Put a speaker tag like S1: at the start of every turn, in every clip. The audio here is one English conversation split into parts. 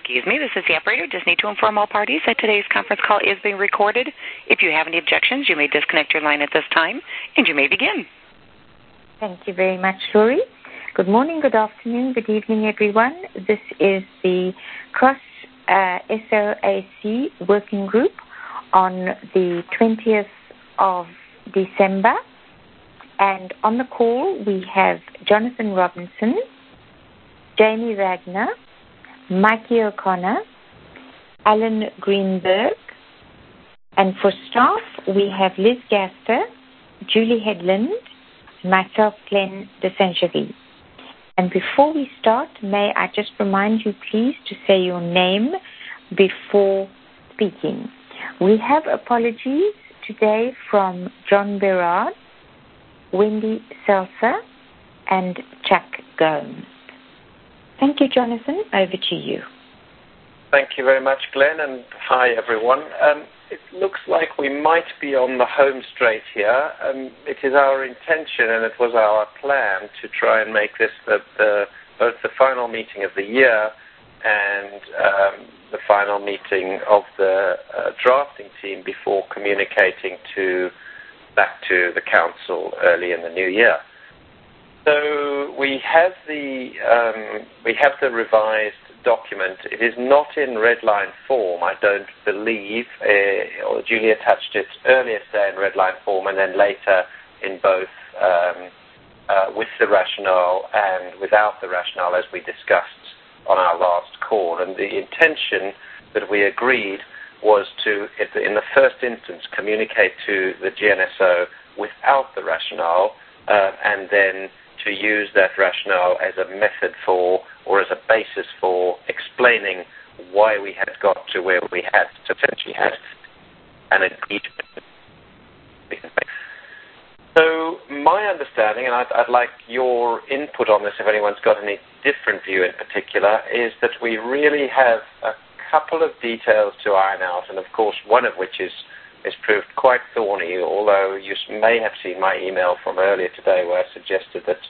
S1: Excuse me, this is the operator. Just need to inform all parties that today's conference call is being recorded. If you have any objections, you may disconnect your line at this time, and you may begin.
S2: Thank you very much, Lori. Good morning, good afternoon, good evening, everyone. This is the Cross SOAC working group on the 20th of December. And on the call, we have Jonathan Robinson, Jamie Wagner, Mikey O'Connor, Alan Greenberg, and for staff, we have Liz Gaster, Julie Headland, myself, Glenn DeSancheville. And before we start, may I just remind you, please, to say your name before speaking. We have apologies today from John Berard, Wendy Seltzer, and Chuck Gomes. Thank you, Jonathan. Over to you.
S3: Thank you very much, Glenn, and hi, everyone. It looks like we might be on the home straight here. It is our intention, and it was our plan, to try and make this both the final meeting of the year and the final meeting of the drafting team before communicating back to the council early in the new year. So we have the revised document. It is not in redline form, I don't believe. Julie attached it earlier today in redline form, and then later in both with the rationale and without the rationale, as we discussed on our last call. And the intention that we agreed was to, in the first instance, communicate to the GNSO without the rationale, and then to use that rationale as a method for, or as a basis for, explaining why we had got to where we had, to essentially had an agreement. So my understanding, and I'd like your input on this if anyone's got any different view in particular, is that we really have a couple of details to iron out, and of course one of which is proved quite thorny, although you may have seen my email from earlier today where I suggested that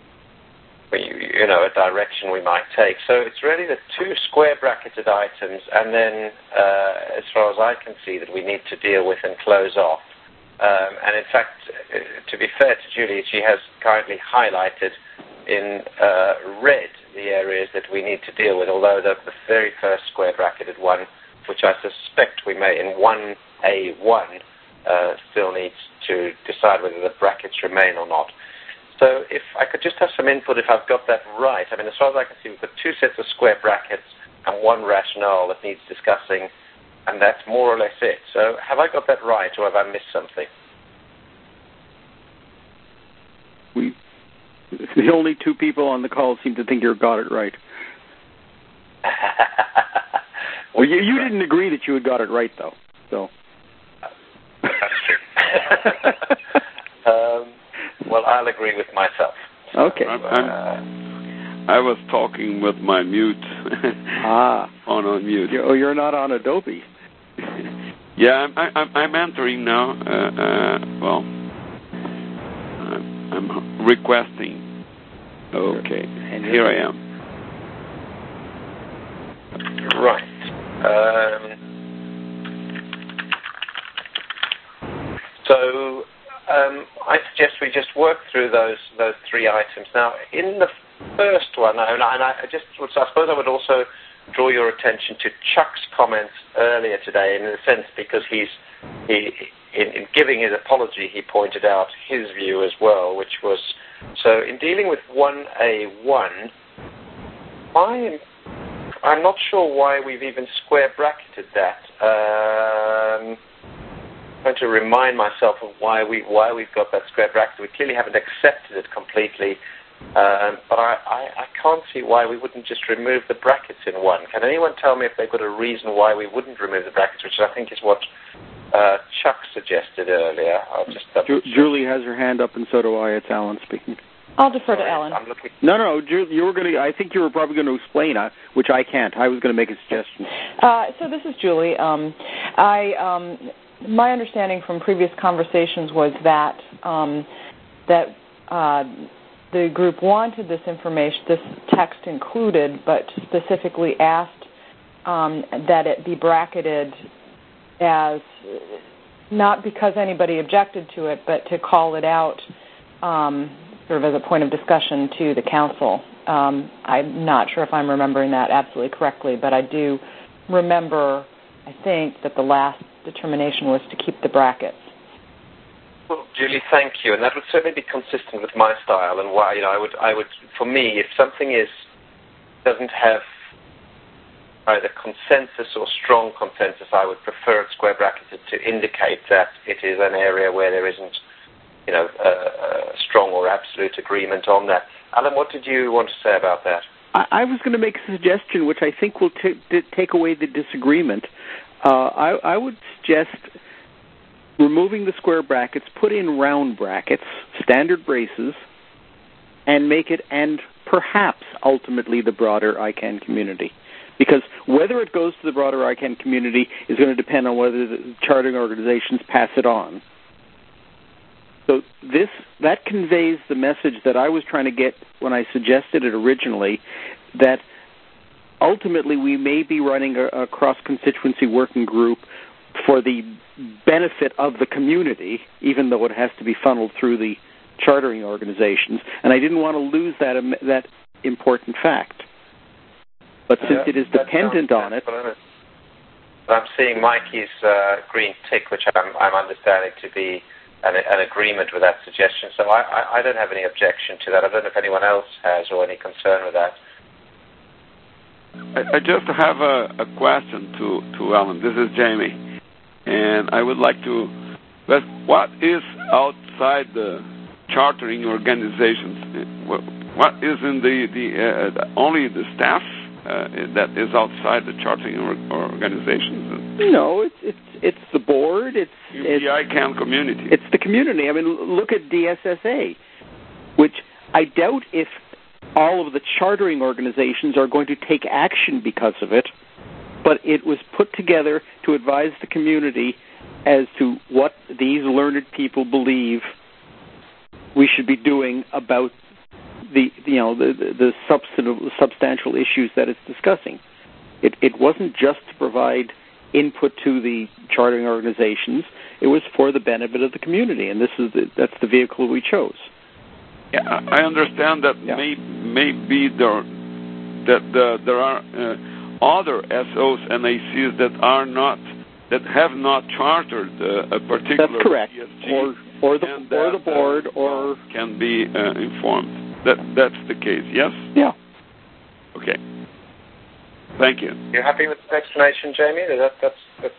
S3: a direction we might take. So it's really the two square bracketed items, and then as far as I can see, that we need to deal with and close off. And in fact, to be fair to Julie, she has kindly highlighted in red the areas that we need to deal with, although the very first square bracketed one, which I suspect we may in 1A1, still needs to decide whether the brackets remain or not. So if I could just have some input if I've got that right. I mean, as far as I can see, we've got two sets of square brackets and one rationale that needs discussing, and that's more or less it. So have I got that right, or have I missed something?
S4: The only two people on the call seem to think you got it right. Well, you didn't agree that you had got it right, though. So.
S3: That's true. Well, I'll agree with myself.
S4: Okay.
S5: I was talking with my mute. On mute.
S4: You're not on Adobe.
S5: Yeah, I'm entering now. I'm requesting. Okay, and here I am.
S3: Right. So I suggest we just work through those three items. Now, in the first one, and I suppose I would also draw your attention to Chuck's comments earlier today, in a sense, because in giving his apology, he pointed out his view as well, which was, so in dealing with 1A1, I'm not sure why we've even square bracketed that. I'm trying to remind myself of why we've got that square bracket. We clearly haven't accepted it completely, but I can't see why we wouldn't just remove the brackets in one. Can anyone tell me if they've got a reason why we wouldn't remove the brackets, which I think is what Chuck suggested earlier? I'll just
S4: Julie has her hand up, and so do I. It's Alan speaking.
S6: I'll defer to Alan.
S4: No, you were going to. I think you were probably going to explain, which I can't. I was going to make a suggestion.
S6: So this is Julie. My understanding from previous conversations was that the group wanted this information, this text included, but specifically asked that it be bracketed as, not because anybody objected to it, but to call it out sort of as a point of discussion to the council. I'm not sure if I'm remembering that absolutely correctly, but I do remember, I think, that the last determination was to keep the brackets.
S3: Well, Julie, thank you, and that would certainly be consistent with my style and why. I would, for me, if something doesn't have either consensus or strong consensus, I would prefer it square bracketed to indicate that it is an area where there isn't, a strong or absolute agreement on that. Alan, what did you want to say about that?
S4: I was going to make a suggestion which I think will take away the disagreement. I would suggest removing the square brackets, put in round brackets, standard braces, and make it, and perhaps ultimately, the broader ICANN community. Because whether it goes to the broader ICANN community is going to depend on whether the chartering organizations pass it on. So that conveys the message that I was trying to get when I suggested it originally, that ultimately we may be running a cross-constituency working group for the benefit of the community, even though it has to be funneled through the chartering organizations. And I didn't want to lose that important fact. But since it is dependent on it...
S3: I'm seeing Mikey's green tick, which I'm understanding to be an agreement with that suggestion. So I don't have any objection to that. I don't know if anyone else has or any concern with that.
S5: I just have a question to Alan. This is Jamie. And I would like to... But what is outside the chartering organizations? What is in only the staff that is outside the chartering organizations?
S4: No, it's the board. It's
S5: the ICANN community.
S4: It's the community. I mean, look at DSSA, which I doubt if all of the chartering organizations are going to take action because of it, but it was put together to advise the community as to what these learned people believe we should be doing about the substantial issues that it's discussing. It wasn't just to provide input to the chartering organizations. It was for the benefit of the community, and that's the vehicle we chose.
S5: Yeah, I understand that maybe there are other SOs and ACs that have not chartered a particular.
S4: That's correct.
S5: ESG,
S4: or the board or
S5: can be informed. That's the case. Yes.
S4: Yeah.
S5: Okay. Thank you.
S3: You're happy with the explanation, Jamie? That's...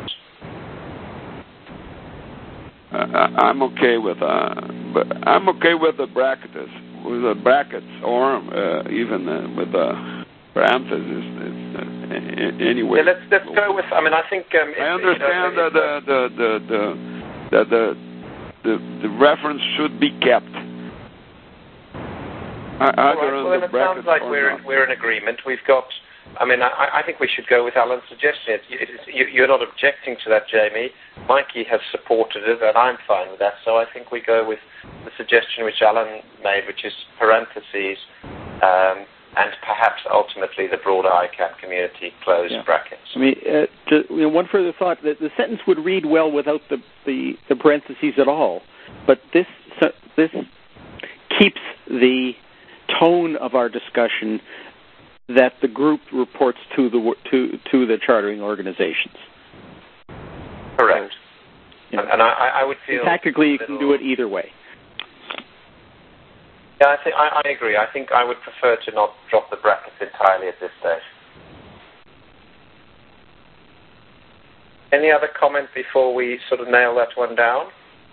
S5: I'm okay with the brackets, or even with the parentheses. Anyway.
S3: Yeah, let's go with. I mean, I think.
S5: I understand that the reference should be kept.
S3: Well, then it sounds like we're in agreement. We've got. I mean, I think we should go with Alan's suggestion. You're not objecting to that, Jamie. Mikey has supported it, and I'm fine with that. So I think we go with the suggestion which Alan made, which is parentheses, and perhaps ultimately the broader ICANN community close brackets.
S4: I mean, one further thought: that the sentence would read well without the parentheses at all, but this keeps the tone of our discussion that the group reports to the chartering organizations.
S3: Correct.
S4: So,
S3: and I would feel
S4: tactically you can do it either way.
S3: Yeah, I agree. I think I would prefer to not drop the brackets entirely at this stage. Any other comment before we sort of nail that one down?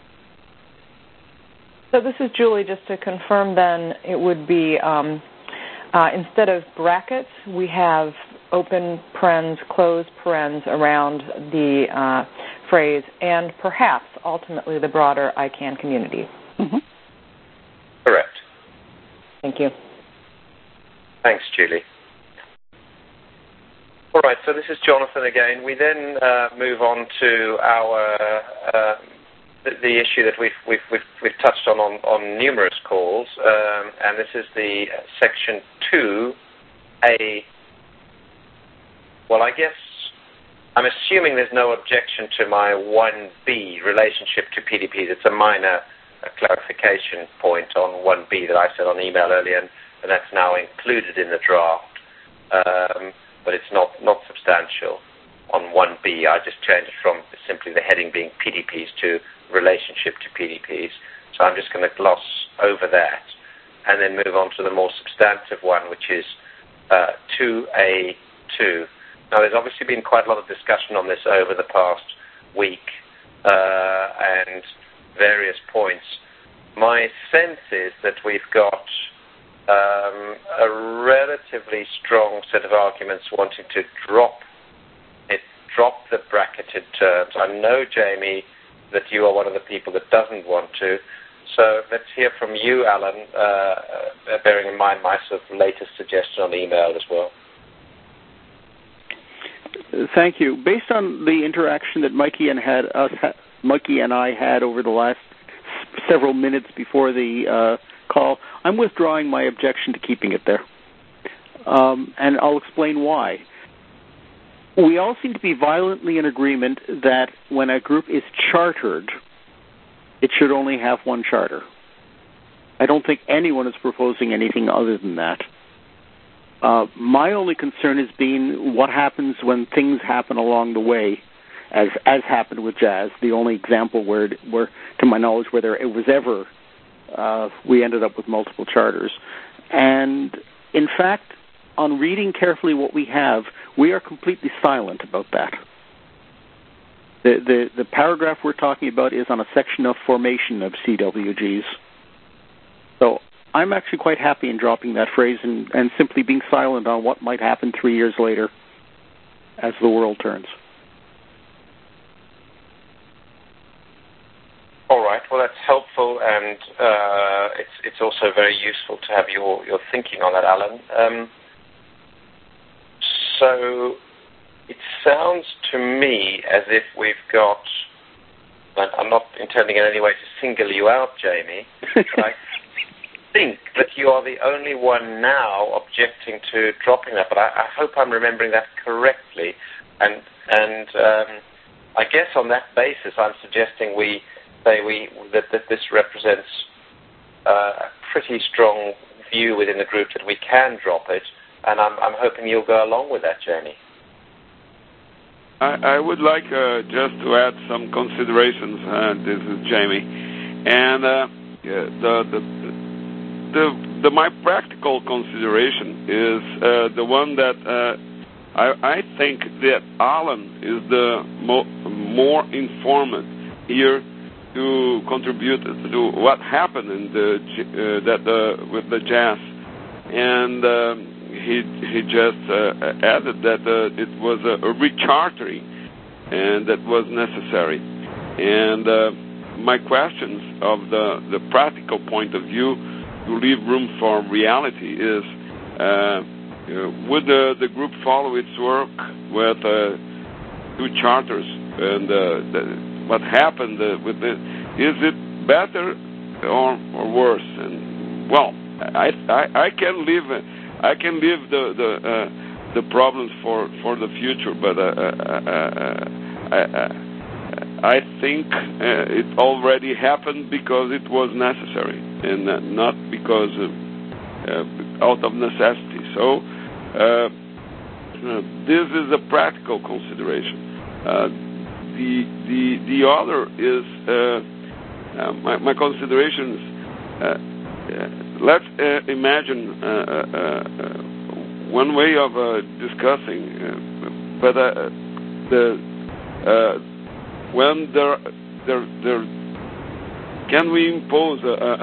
S6: So this is Julie. Just to confirm, then it would be. Instead of brackets, we have open parens, closed parens around the phrase, and perhaps ultimately the broader ICANN community.
S4: Mm-hmm.
S3: Correct.
S6: Thank you.
S3: Thanks, Julie. All right, so this is Jonathan again. We then move on to our the issue that we've touched on numerous calls, and this is the Section 2A Well, I guess I'm assuming there's no objection to my 1B relationship to PDPs. It's a minor clarification point on 1B that I said on email earlier, and that's now included in the draft. But it's not substantial. On 1B, I just changed it from simply the heading being PDPs to relationship to PDPs. So I'm just going to gloss over that and then move on to the more substantive one, which is 2A2. Now, there's obviously been quite a lot of discussion on this over the past week and various points. My sense is that we've got a relatively strong set of arguments wanting to drop the bracketed terms. I know, Jamie, that you are one of the people that doesn't want to. So let's hear from you, Alan, bearing in mind my sort of latest suggestion on email as well.
S4: Thank you. Based on the interaction that Mikey and I had over the last several minutes before the call, I'm withdrawing my objection to keeping it there. And I'll explain why. We all seem to be violently in agreement that when a group is chartered, it should only have one charter. I don't think anyone is proposing anything other than that. My only concern has been what happens when things happen along the way, as happened with Jazz, the only example where to my knowledge, where it was ever we ended up with multiple charters. And, in fact, on reading carefully what we have, we are completely silent about that. The paragraph we're talking about is on a section of formation of CWGs. So I'm actually quite happy in dropping that phrase and simply being silent on what might happen 3 years later as the world turns.
S3: All right. Well, that's helpful, and it's also very useful to have your thinking on that, Alan. So it sounds to me as if we've got, and I'm not intending in any way to single you out, Jamie, but I think that you are the only one now objecting to dropping that, but I hope I'm remembering that correctly. And I guess on that basis, I'm suggesting we say that this represents a pretty strong view within the group that we can drop it, and I'm hoping you'll go along with that, Jamie.
S5: I would like just to add some considerations. This is Jamie, and my practical consideration is the one that I think that Alan is the more informed here to contribute to what happened in with the Jazz, and he just added that it was a rechartering, and that was necessary. And my questions of the practical point of view to leave room for reality is: would the group follow its work with two charters? And what happened with it? Is it better or worse? And well, I can leave the problems for the future, but I think it already happened because it was necessary, and not because out of necessity. So this is a practical consideration. The other is my considerations. Let's imagine one way of discussing, but when there can we impose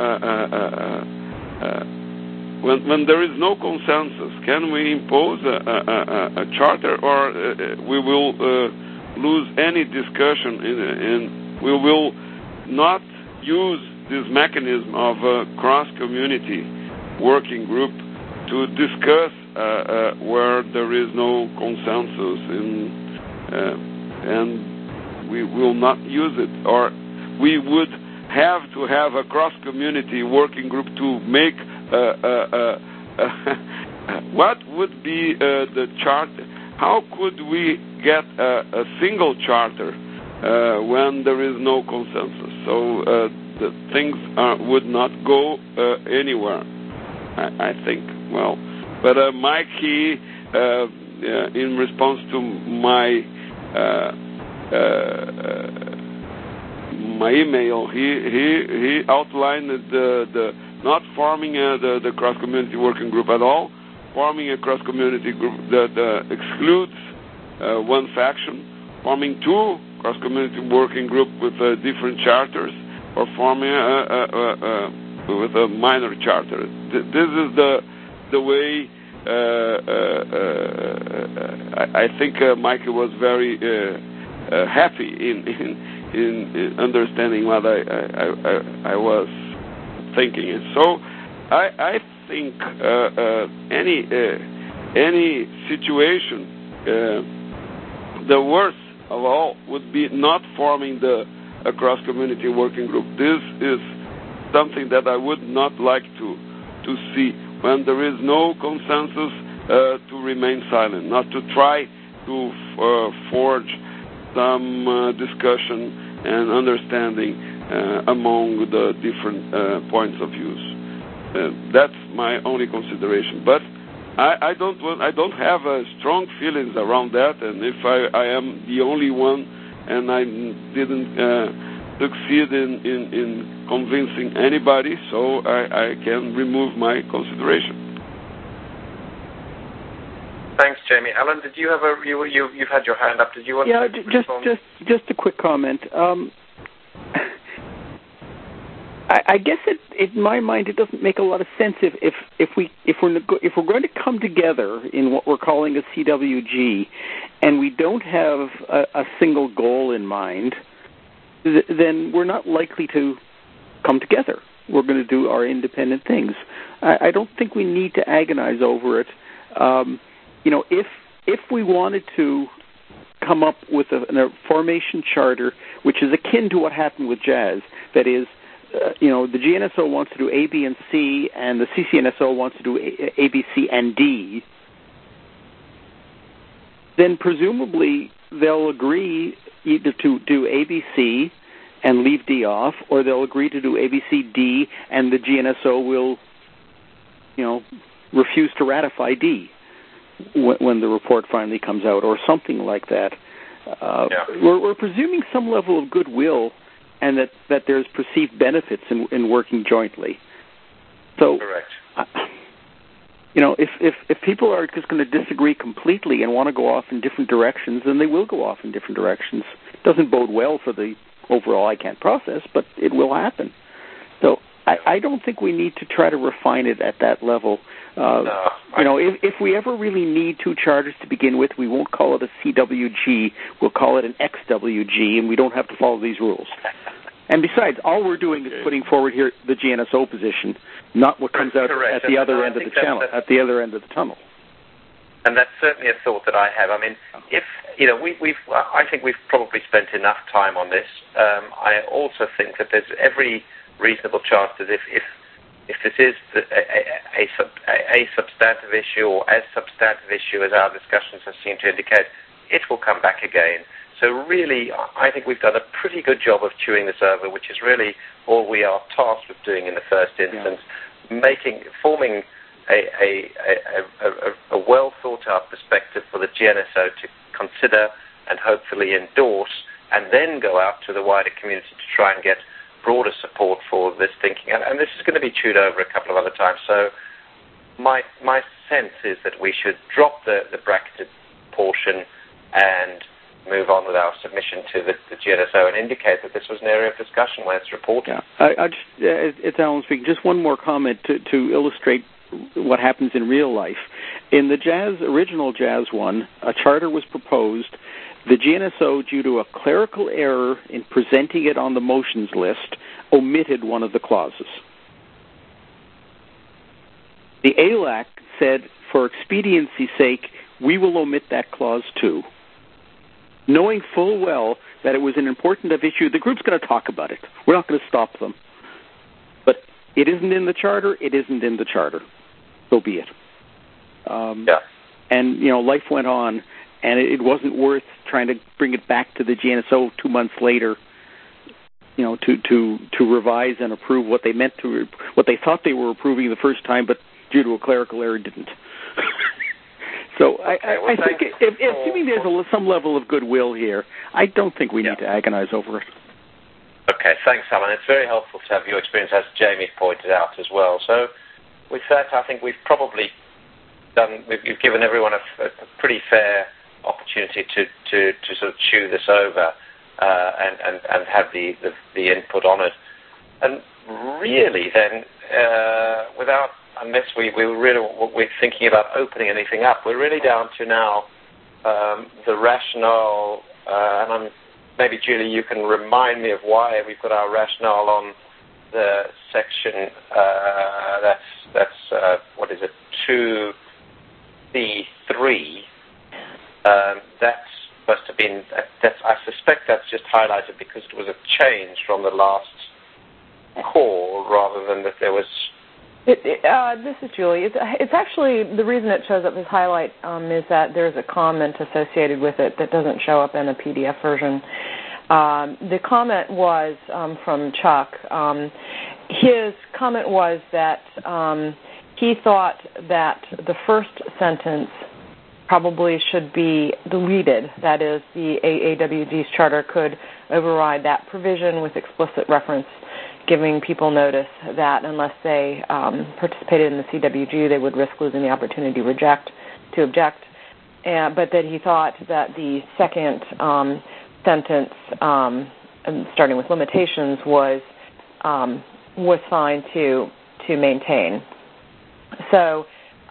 S5: when there is no consensus, can we impose a charter, or we will lose any discussion and we will not use this mechanism of a cross-community working group to discuss where there is no consensus, and we will not use it, or we would have to have a cross-community working group to make what would be the chart, how could we get a single charter when there is no consensus? So the things would not go anywhere, I think. Well, but Mike, he, in response to my email, he outlined the not forming the cross-community working group at all, forming a cross-community group that excludes one faction, forming two cross-community working group with different charters, or forming with a minor charter. This is the way. I think Michael was very happy in understanding what I was thinking. And so I think any situation, the worst of all would be not forming a cross-community working group. This is something that I would not like to see. When there is no consensus, to remain silent, not to try to forge some discussion and understanding among the different points of views. That's my only consideration. But I don't have strong feelings around that, and if I am the only one and I didn't succeed in convincing anybody, so I can remove my consideration.
S3: Thanks, Jamie. Alan, did you have you've had your hand up? Did you want to respond?
S4: just a quick comment. I guess in my mind it doesn't make a lot of sense if we're going to come together in what we're calling a CWG, and we don't have a single goal in mind, then we're not likely to come together. We're going to do our independent things. I don't think we need to agonize over it. If we wanted to come up with a formation charter, which is akin to what happened with Jazz, that is, the GNSO wants to do A, B, and C, and the CCNSO wants to do A, B, C, and D, then presumably they'll agree either to do A, B, C and leave D off, or they'll agree to do A, B, C, D, and the GNSO will, refuse to ratify D when the report finally comes out, or something like that. We're presuming some level of goodwill, and that there's perceived benefits in working jointly. So,
S3: correct.
S4: If people are just going to disagree completely and want to go off in different directions, then they will go off in different directions. It doesn't bode well for the overall ICANN process, but it will happen. So I don't think we need to try to refine it at that level. If we ever really need two charters to begin with, we won't call it a CWG. We'll call it an XWG, and we don't have to follow these rules. And besides, all we're doing is putting forward here the GNSO position, not what comes out at the other end of the channel, at the other end of the tunnel.
S3: And that's certainly a thought that I have. I mean, I think we've probably spent enough time on this. I also think that there's every reasonable chance that if this is a substantive issue, or as substantive issue as our discussions have seemed to indicate, it will come back again. So really, I think we've done a pretty good job of chewing this over, which is really all we are tasked with doing in the first instance, forming a well thought out perspective for the GNSO to consider and hopefully endorse, and then go out to the wider community to try and get broader support for this thinking. And this is going to be chewed over a couple of other times. So my sense is that we should drop the bracketed portion and move on with our submission to the GNSO and indicate that this was an area of discussion when it's reported.
S4: Yeah. It's Alan speaking. Just one more comment to illustrate what happens in real life. In the original Jazz one, a charter was proposed. The GNSO, due to a clerical error in presenting it on the motions list, omitted one of the clauses. The ALAC said, for expediency's sake, we will omit that clause too, knowing full well that it was an important issue. The group's going to talk about it. We're not going to stop them. But it isn't in the charter. It isn't in the charter. So be it. And, life went on. and it wasn't worth trying to bring it back to the GNSO 2 months later, to revise and approve what they what they thought they were approving the first time, but due to a clerical error didn't. So I think assuming there's some level of goodwill here, I don't think we need to agonize over it.
S3: Okay, thanks, Alan. It's very helpful to have your experience, as Jamie pointed out as well. So with that, I think we've probably we've given everyone a pretty fair opportunity to sort of chew this over and have the input on it. And really then, unless we're thinking about opening anything up, we're really down to now the rationale, and maybe Julie, you can remind me of why we've got our rationale on the section that's what is it, 2C3. That must have been. I suspect that's just highlighted because it was a change from the last call, rather than that there was.
S6: This is Julie. It's actually, the reason it shows up as highlight is that there's a comment associated with it that doesn't show up in the PDF version. The comment was from Chuck. His comment was that he thought that the first sentence probably should be deleted. That is, the AAWG's charter could override that provision with explicit reference, giving people notice that unless they participated in the CWG, they would risk losing the opportunity to object. But that he thought that the second sentence, starting with limitations, was fine to maintain. So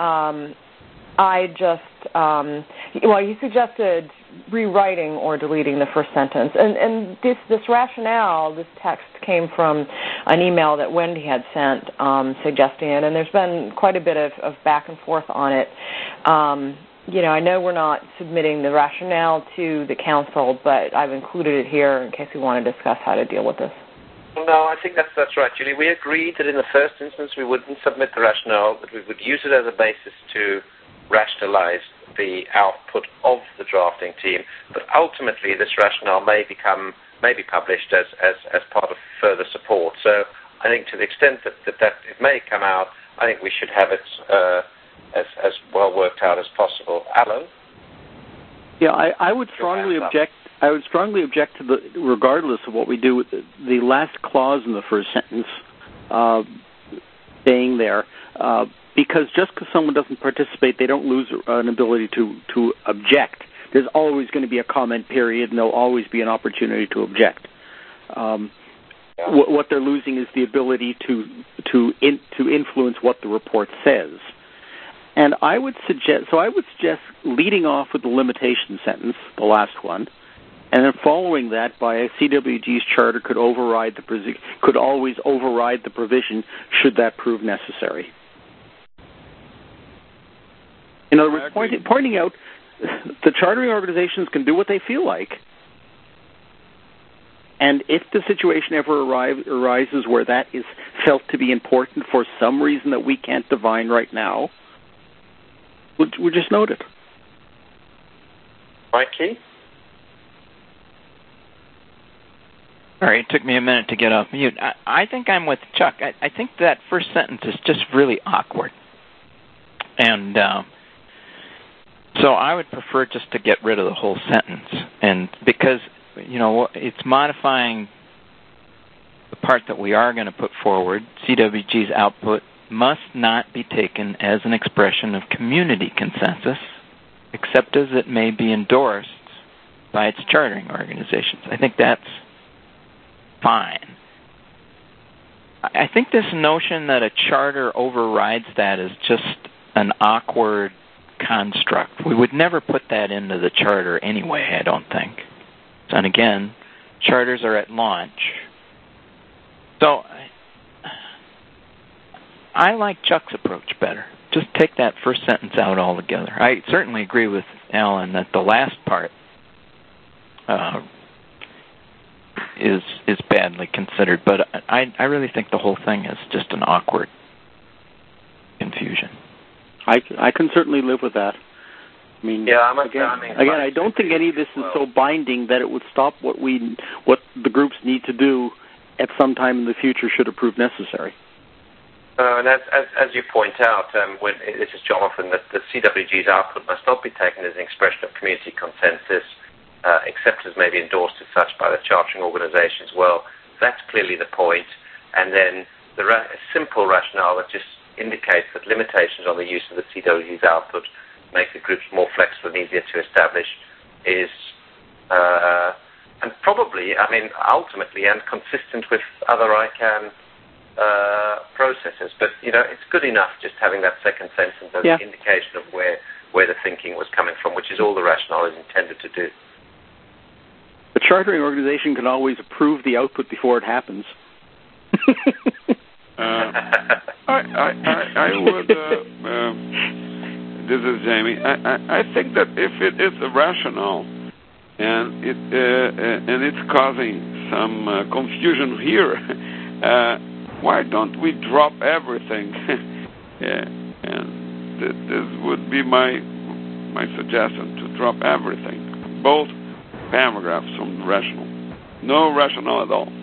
S6: I just, he suggested rewriting or deleting the first sentence. And this rationale, this text, came from an email that Wendy had sent suggesting it, and there's been quite a bit of back and forth on it. I know we're not submitting the rationale to the council, but I've included it here in case we want to discuss how to deal with this.
S3: No, I think that's right, Julie. We agreed that in the first instance we wouldn't submit the rationale, but we would use it as a basis to rationalize the output of the drafting team. But ultimately, this rationale may be published as part of further support. So I think to the extent that it may come out, I think we should have it as well worked out as possible. Alan?
S4: Yeah, I would strongly object. I would strongly object to regardless of what we do with the last clause in the first sentence staying there, because just because someone doesn't participate, they don't lose an ability to object. There's always going to be a comment period, and there'll always be an opportunity to object. What they're losing is the ability to influence what the report says. And I would suggest leading off with the limitation sentence, the last one, and then following that by a CWG's charter could always override the provision should that prove necessary. In other words, pointing out the chartering organizations can do what they feel like. And if the situation ever arises where that is felt to be important for some reason that we can't divine right now, we'll just note it.
S3: Mikey?
S7: All right, it took me a minute to get off mute. I think I'm with Chuck. I think that first sentence is just really awkward. And so I would prefer just to get rid of the whole sentence. And because, it's modifying the part that we are going to put forward, CWG's output must not be taken as an expression of community consensus, except as it may be endorsed by its chartering organizations. I think that's fine. I think this notion that a charter overrides that is just an awkward construct. We would never put that into the charter anyway, I don't think. And again, charters are at launch. So I like Chuck's approach better. Just take that first sentence out altogether. I certainly agree with Alan that the last part is badly considered, but I really think the whole thing is just an awkward confusion.
S4: I can certainly live with that. I mean,
S3: again,
S4: I don't think any of this is so binding that it would stop what the groups need to do at some time in the future should it prove necessary.
S3: And as you point out, this is Jonathan, that the CWG's output must not be taken as an expression of community consensus, except as maybe endorsed as such by the chartering organisations. Well, that's clearly the point. And then the simple rationale that just indicates that limitations on the use of the CWG's output make the groups more flexible and easier to establish is, and probably, ultimately and consistent with other ICANN processes. But, it's good enough just having that second sentence as an indication of where the thinking was coming from, which is all the rationale is intended to do.
S4: The chartering organization can always approve the output before it happens.
S5: I would. This is Jamie. I think that if it is a rationale and it's causing some confusion here, why don't we drop everything? And this would be my suggestion, to drop everything, both paragraphs from the rationale. No rationale at all.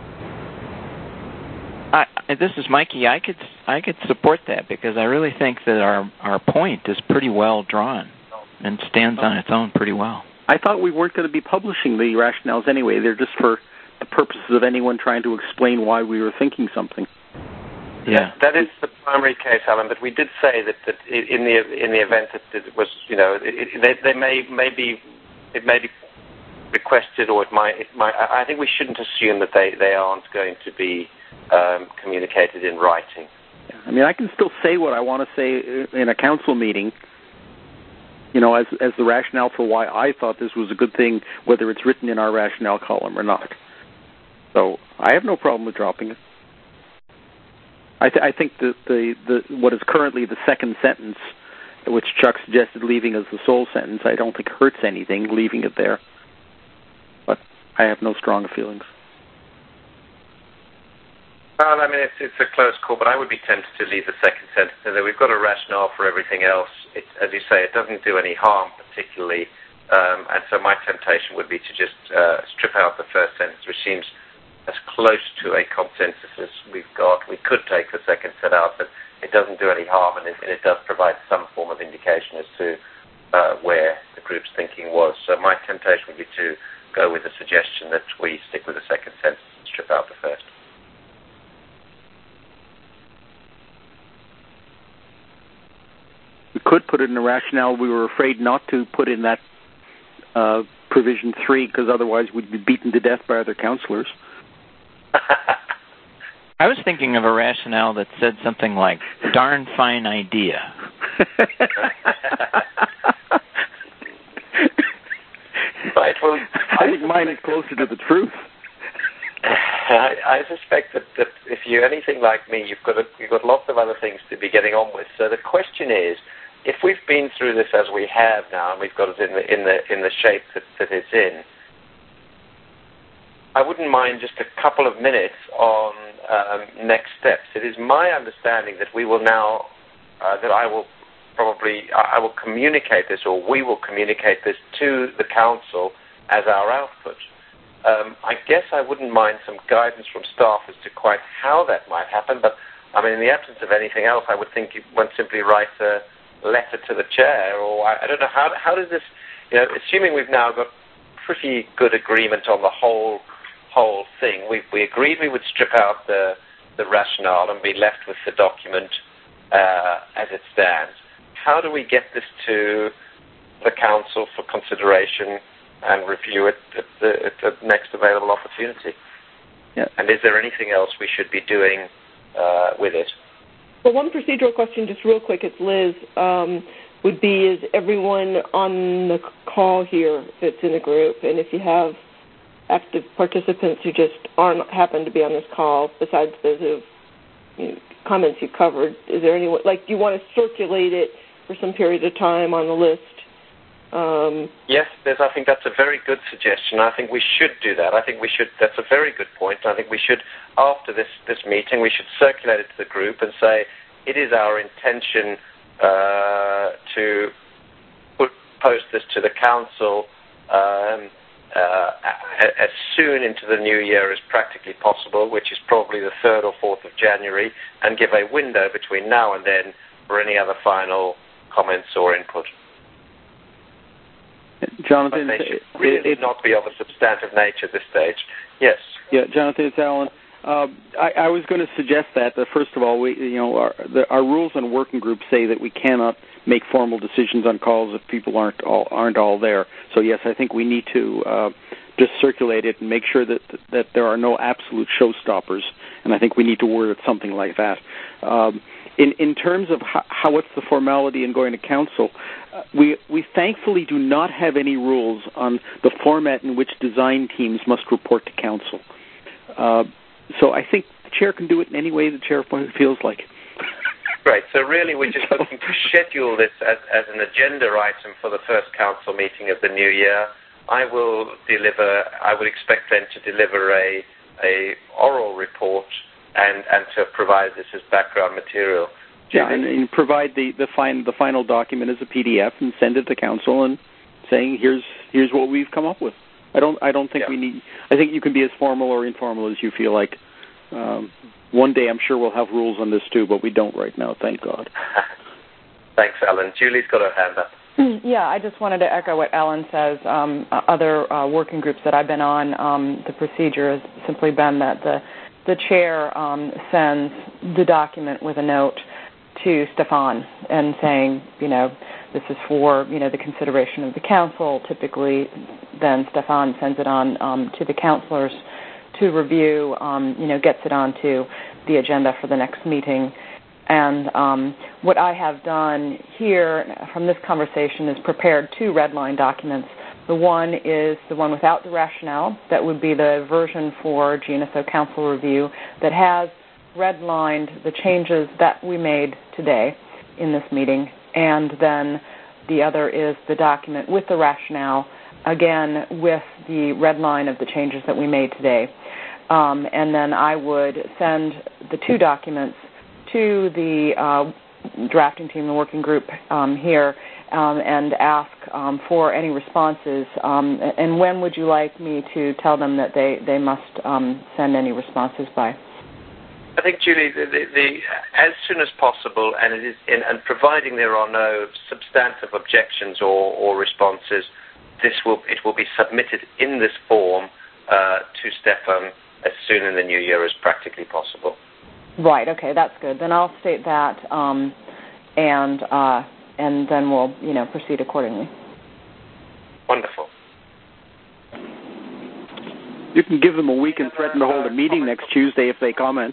S7: This is Mikey. I could support that because I really think that our point is pretty well drawn and stands on its own pretty well.
S4: I thought we weren't going to be publishing the rationales anyway. They're just for the purposes of anyone trying to explain why we were thinking something.
S7: Yeah,
S3: that is the primary case, Alan. But we did say that in the event that it was, it may be requested, or it might. I think we shouldn't assume that they aren't going to be communicated in writing.
S4: I can still say what I want to say in a council meeting, as the rationale for why I thought this was a good thing, whether it's written in our rationale column or not. So I have no problem with dropping it. I think the what is currently the second sentence, which Chuck suggested leaving as the sole sentence, I don't think hurts anything, leaving it there. But I have no strong feelings.
S3: Well, it's a close call, but I would be tempted to leave the second sentence in there. We've got a rationale for everything else. As you say, it doesn't do any harm particularly, and so my temptation would be to just strip out the first sentence, which seems as close to a consensus as we've got. We could take the second set out, but it doesn't do any harm, and it does provide some form of indication as to where the group's thinking was. So my temptation would be to go with the suggestion that we stick with the second sentence and strip out the first.
S4: We could put it in the rationale. We were afraid not to put in that provision 3 because otherwise we'd be beaten to death by other councillors.
S7: I was thinking of a rationale that said something like, darn fine idea.
S3: Right, well,
S4: I think mine is closer to the truth.
S3: I suspect that if you're anything like me, you've got lots of other things to be getting on with. So the question is, if we've been through this as we have now, and we've got it in the shape that it's in, I wouldn't mind just a couple of minutes on next steps. It is my understanding that we will now, that I will communicate this, or we will communicate this to the council as our output. I guess I wouldn't mind some guidance from staff as to quite how that might happen, but in the absence of anything else, I would think you won't simply write a letter to the chair, or I don't know, how does this, assuming we've now got pretty good agreement on the whole thing, we agreed we would strip out the rationale and be left with the document as it stands. How do we get this to the council for consideration and review it at the next available opportunity?
S4: Yeah.
S3: And is there anything else we should be doing with it?
S8: Well, one procedural question, just real quick, it's Liz, would be, is everyone on the call here that's in a group? And if you have active participants who just happen to be on this call, besides those who comments you covered, is there anyone, do you want to circulate it for some period of time on the list?
S3: Yes, I think that's a very good suggestion. I think we should do that. That's a very good point. I think we should, after this meeting, we should circulate it to the group and say, it is our intention to post this to the council as soon into the new year as practically possible, which is probably the 3rd or 4th of January, and give a window between now and then for any other final comments or input.
S4: Jonathan,
S3: but they should really not be of a substantive nature at this stage. Yes.
S4: Yeah, Jonathan, it's Alan. I was going to suggest that first of all, our rules on working groups say that we cannot make formal decisions on calls if people aren't all there. So yes, I think we need to just circulate it and make sure that there are no absolute showstoppers. And I think we need to word it something like that. In terms of what's the formality in going to council, we thankfully do not have any rules on the format in which design teams must report to council. So I think the chair can do it in any way the chair feels like.
S3: Great. So really we're just looking to schedule this as an agenda item for the first council meeting of the new year. I would expect them to deliver a oral report and to provide this as background material.
S4: Yeah, and provide the final document as a PDF and send it to council and saying here's what we've come up with. I don't think we need. I think you can be as formal or informal as you feel like. One day I'm sure we'll have rules on this too, but we don't right now, thank God.
S3: Thanks, Alan. Julie's got her hand up.
S6: Yeah, I just wanted to echo what Alan says. Other working groups that I've been on, the procedure has simply been that the chair sends the document with a note to Stefan and saying, this is for, the consideration of the council. Typically, then Stefan sends it on to the councilors to review, gets it onto the agenda for the next meeting. And what I have done here from this conversation is prepared 2 red line documents. The one is the one without the rationale. That would be the version for GNSO Council review that has redlined the changes that we made today in this meeting. And then the other is the document with the rationale, again, with the red line of the changes that we made today. And then I would send the 2 documents to the drafting team, the working group here, and ask for any responses. And when would you like me to tell them that they must send any responses by?
S3: I think, Julie, as soon as possible, and providing there are no substantive objections or responses, it will be submitted in this form to Stefan as soon in the new year as practically possible.
S6: Right. Okay, that's good. Then I'll state that, and then we'll proceed accordingly.
S3: Wonderful.
S4: You can give them a week and threaten to hold a meeting next Tuesday if they comment.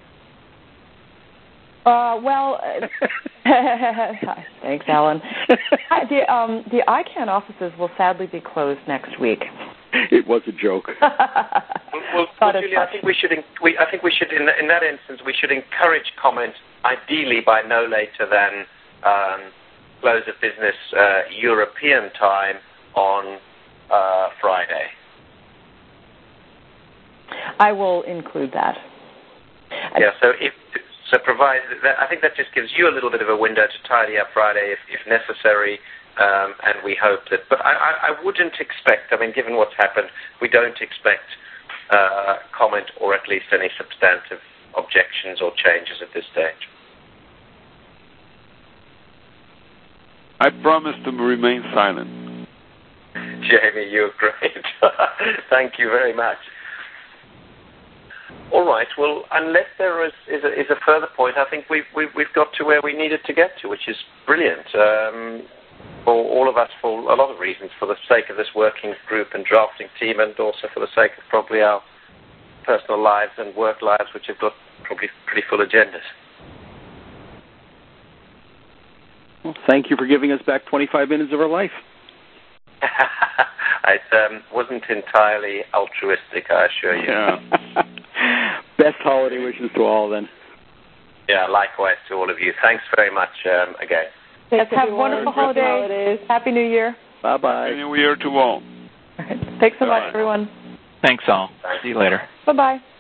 S6: Well, thanks, Alan. The ICANN offices will sadly be closed next week.
S4: It was a joke.
S3: Well, Julie, I think we should. In that instance, we should encourage comment, ideally by no later than close of business European time on Friday.
S6: I will include that.
S3: Yeah. So provide that. I think that just gives you a little bit of a window to tidy up Friday if necessary. And we hope that, but I wouldn't expect, given what's happened, we don't expect comment or at least any substantive objections or changes at this stage.
S5: I promise to remain silent.
S3: Jamie, you're great. Thank you very much. All right. Well, unless there is a further point, I think we've got to where we needed to get to, which is brilliant. For all of us, for a lot of reasons, for the sake of this working group and drafting team, and also for the sake of probably our personal lives and work lives, which have got probably pretty full agendas.
S4: Well, thank you for giving us back 25 minutes of our life.
S3: It wasn't entirely altruistic, I assure you.
S4: Yeah. Best holiday wishes to all, then.
S3: Yeah, likewise to all of you. Thanks very much again.
S6: Yes, have wonderful holidays. Happy New Year.
S4: Bye-bye.
S5: Happy New Year to all.
S6: All right. Thanks so much, everyone.
S7: Thanks all. See you later.
S6: Bye-bye.